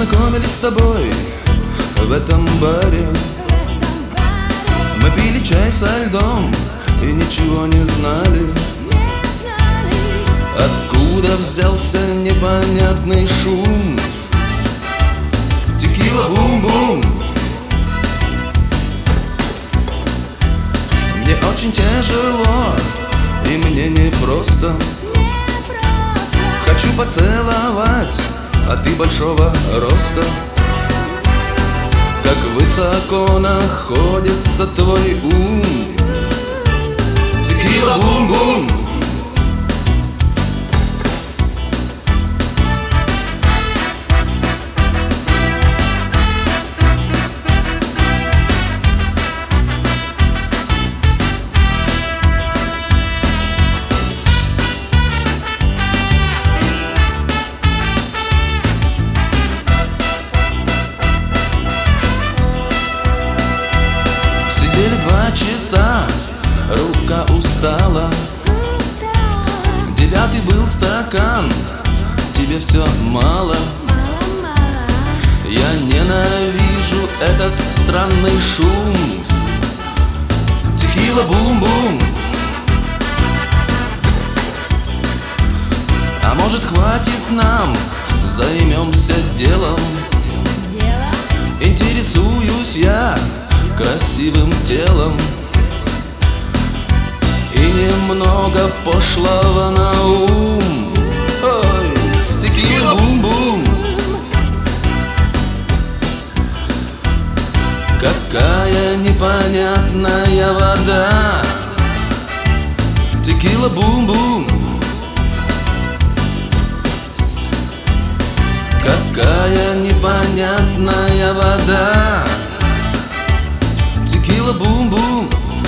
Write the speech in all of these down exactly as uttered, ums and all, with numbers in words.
познакомились с тобой в этом баре. Мы пили чай со льдом и ничего не знали, откуда взялся непонятный шум. Текила бум-бум. Мне очень тяжело, и мне непросто. Хочу поцеловать, а ты большого роста. Как высоко находится твой ум. Текила бум-бум. Сидели два часа, рука устала. Девятый был стакан, тебе все мало. Я ненавижу этот странный шум. Текила бум-бум. А может, хватит нам, займемся делом? Интересуюсь я красивым телом и немного пошлого на ум. Ой, текила бум-бум. Какая непонятная вода. Текила бум-бум. Какая непонятная вода. Текила бум-бум.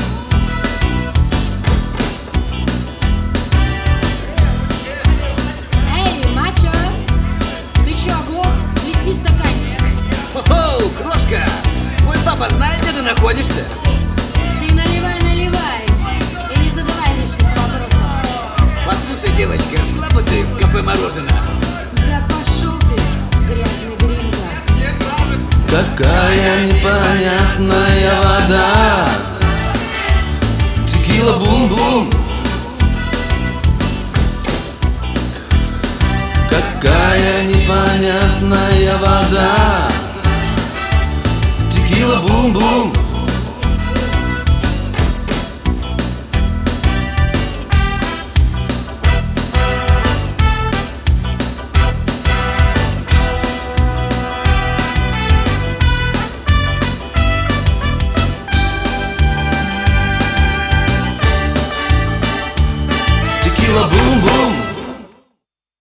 Эй, мачо! Ты чё, оглох? Плести стаканчик. О, крошка! Твой папа знает, где ты находишься? Ты наливай, наливай. И не задавай лишних вопросов. Послушай, девочка, слабо ты в кафе мороженое. Да пошел ты, грязный гринго. Какая непонятная вода.